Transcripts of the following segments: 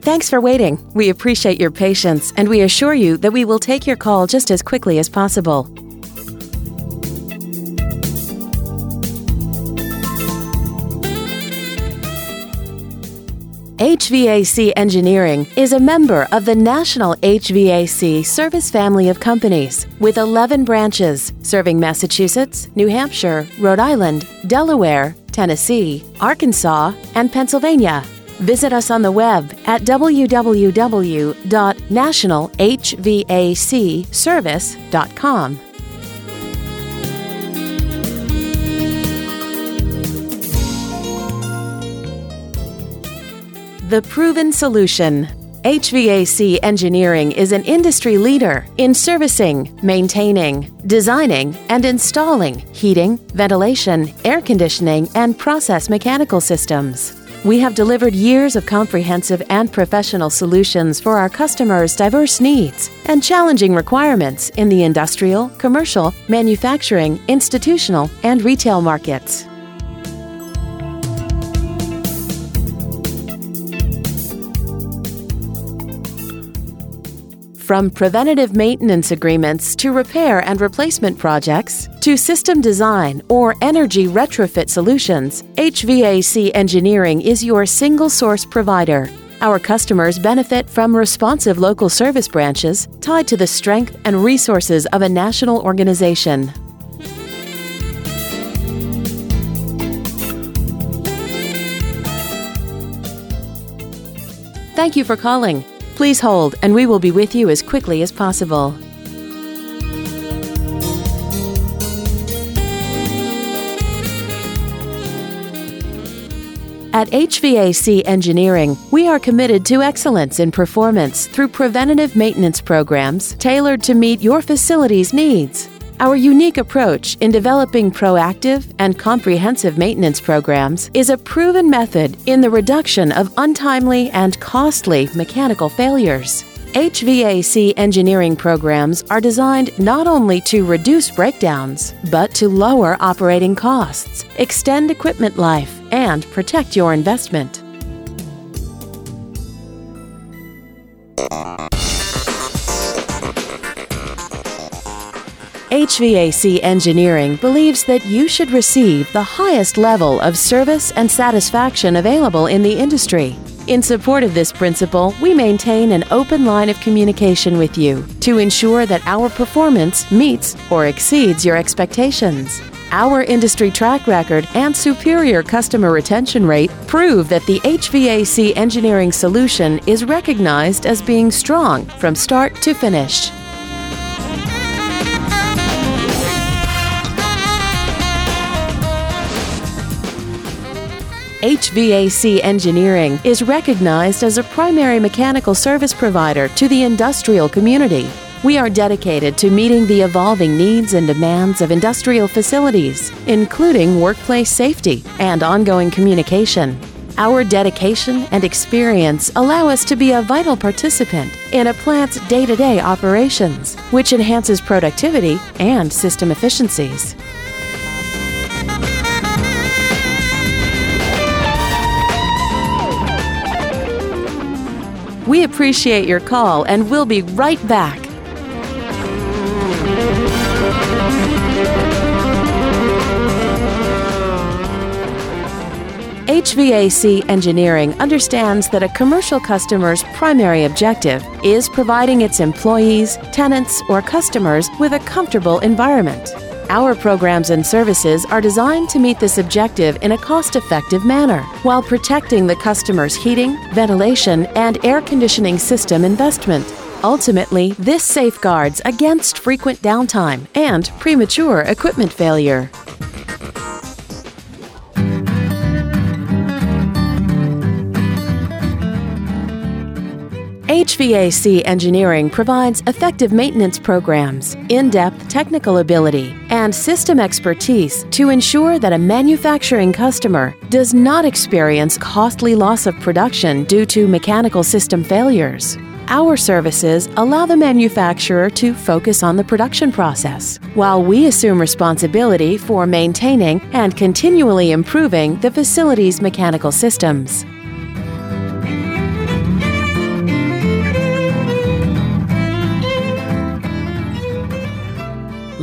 Thanks for waiting. We appreciate your patience, and we assure you that we will take your call just as quickly as possible. HVAC Engineering is a member of the National HVAC Service family of companies with 11 branches serving Massachusetts, New Hampshire, Rhode Island, Delaware, Tennessee, Arkansas, and Pennsylvania. Visit us on the web at www.nationalhvacservice.com. The Proven Solution. HVAC Engineering is an industry leader in servicing, maintaining, designing, and installing heating, ventilation, air conditioning, and process mechanical systems. We have delivered years of comprehensive and professional solutions for our customers' diverse needs and challenging requirements in the industrial, commercial, manufacturing, institutional, and retail markets. From preventative maintenance agreements to repair and replacement projects to system design or energy retrofit solutions, HVAC Engineering is your single source provider. Our customers benefit from responsive local service branches tied to the strength and resources of a national organization. Thank you for calling. Please hold, and we will be with you as quickly as possible. At HVAC Engineering, we are committed to excellence in performance through preventative maintenance programs tailored to meet your facility's needs. Our unique approach in developing proactive and comprehensive maintenance programs is a proven method in the reduction of untimely and costly mechanical failures. HVAC engineering programs are designed not only to reduce breakdowns, but to lower operating costs, extend equipment life, and protect your investment. HVAC Engineering believes that you should receive the highest level of service and satisfaction available in the industry. In support of this principle, we maintain an open line of communication with you to ensure that our performance meets or exceeds your expectations. Our industry track record and superior customer retention rate prove that the HVAC Engineering solution is recognized as being strong from start to finish. HVAC Engineering is recognized as a primary mechanical service provider to the industrial community. We are dedicated to meeting the evolving needs and demands of industrial facilities, including workplace safety and ongoing communication. Our dedication and experience allow us to be a vital participant in a plant's day-to-day operations, which enhances productivity and system efficiencies. We appreciate your call and we'll be right back. HVAC Engineering understands that a commercial customer's primary objective is providing its employees, tenants, or customers with a comfortable environment. Our programs and services are designed to meet this objective in a cost-effective manner while protecting the customer's heating, ventilation, and air conditioning system investment. Ultimately, this safeguards against frequent downtime and premature equipment failure. HVAC Engineering provides effective maintenance programs, in-depth technical ability, and system expertise to ensure that a manufacturing customer does not experience costly loss of production due to mechanical system failures. Our services allow the manufacturer to focus on the production process, while we assume responsibility for maintaining and continually improving the facility's mechanical systems.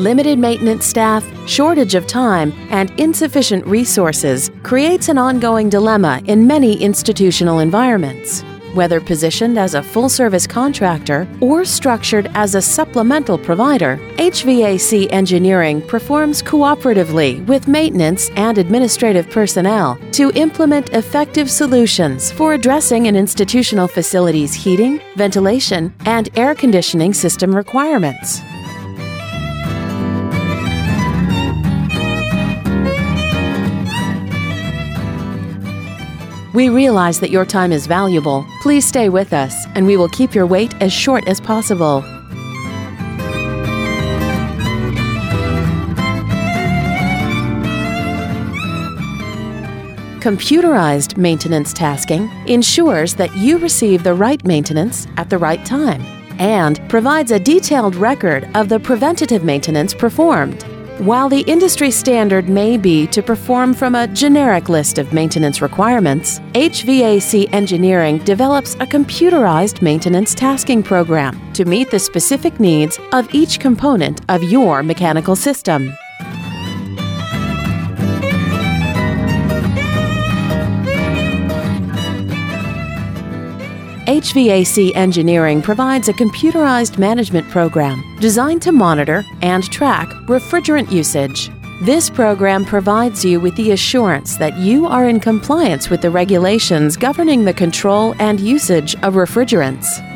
Limited maintenance staff, shortage of time, and insufficient resources creates an ongoing dilemma in many institutional environments. Whether positioned as a full-service contractor or structured as a supplemental provider, HVAC Engineering performs cooperatively with maintenance and administrative personnel to implement effective solutions for addressing an institutional facility's heating, ventilation, and air conditioning system requirements. We realize that your time is valuable. Please stay with us, and we will keep your wait as short as possible. Computerized maintenance tasking ensures that you receive the right maintenance at the right time and provides a detailed record of the preventative maintenance performed. While the industry standard may be to perform from a generic list of maintenance requirements, HVAC Engineering develops a computerized maintenance tasking program to meet the specific needs of each component of your mechanical system. HVAC Engineering provides a computerized management program designed to monitor and track refrigerant usage. This program provides you with the assurance that you are in compliance with the regulations governing the control and usage of refrigerants.